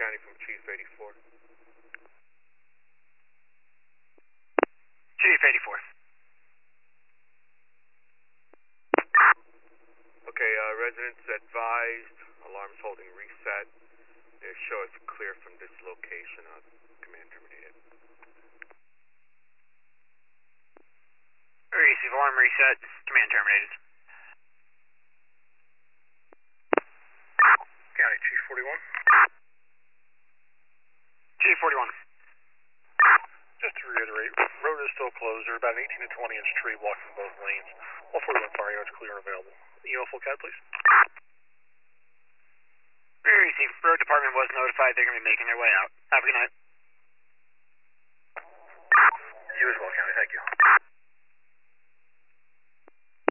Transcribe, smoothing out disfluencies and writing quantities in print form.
County from Chief 84. Chief 84. Okay, residents advised, alarms holding reset. They show us clear from this location. Command terminated. Receive alarm reset. Command terminated. County Chief 41. Chief 41. Just to reiterate, road is still closed. There are about an 18 to 20 inch tree blocking both lanes. All 41 fire yards clear and available. Email full cat, please. Receive. Road department was notified. They're going to be making their way out. Have a good night. You as well, County. Thank you.